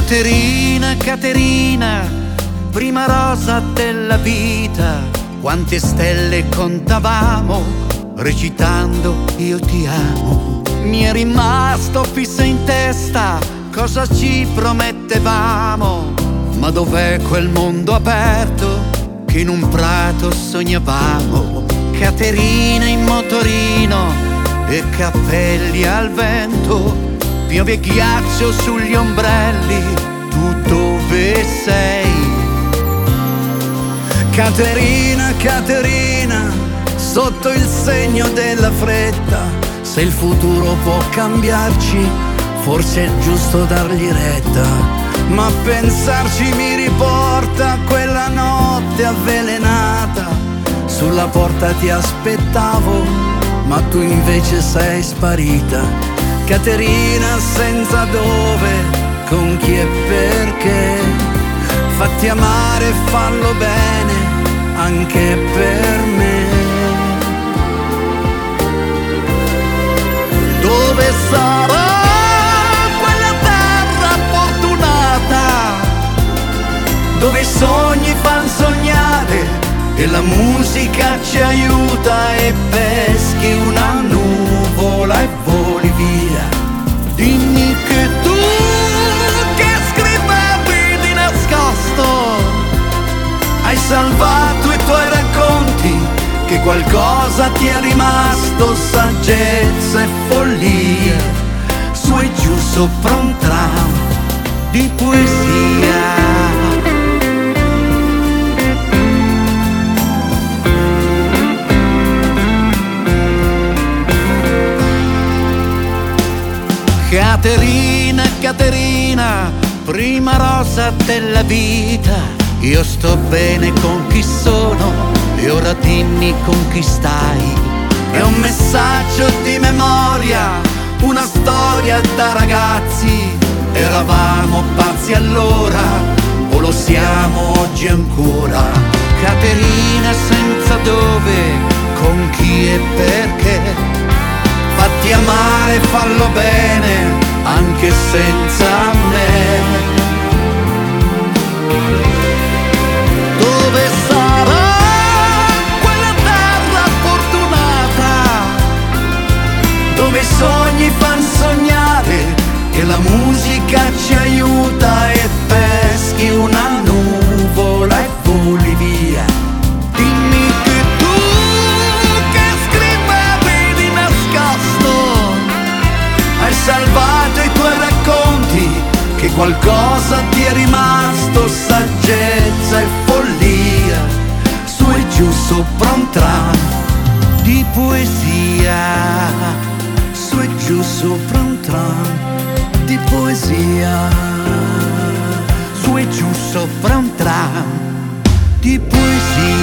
Caterina, Caterina, prima rosa della vita, quante stelle contavamo recitando io ti amo. Mi è rimasto fisso in testa cosa ci promettevamo, ma dov'è quel mondo aperto che in un prato sognavamo? Caterina in motorino e cappelli al vento, piove e ghiaccio sugli ombrelli, tu dove sei? Caterina, Caterina, sotto il segno della fretta, se il futuro può cambiarci, forse è giusto dargli retta. Ma pensarci mi riporta a quella notte avvelenata, sulla porta ti aspettavo, ma tu invece sei sparita. Caterina senza dove, con chi e perché, fatti amare, fallo bene, anche per me. Dove sarà quella terra fortunata, dove i sogni fan sognare e la musica ci aiuta e peschi una nuvola e voli via. Dimmi che tu che scrivevi di nascosto hai salvato i tuoi racconti, che qualcosa ti è rimasto, saggezza e follia, su e giù sopra un tram di poesia. Caterina, Caterina, prima rosa della vita, io sto bene con chi sono e ora dimmi con chi stai. È un messaggio di memoria, una storia da ragazzi, eravamo pazzi allora o lo siamo oggi ancora. Caterina senza dove, con chi e perché, fatti amare, fallo bene, anche senza me. Dove sarà quella terra fortunata, dove i sogni fan sognare e la musica ci aiuta e peschi una nuvola e voli via. Dimmi che tu che scrivevi di nascosto hai salvato i tuoi racconti, che qualcosa ti è rimasto, saggezza e follia, su e giù sopra un tram di poesia, su e giù sopra un tram di poesia, su e giù sopra un tram di poesia.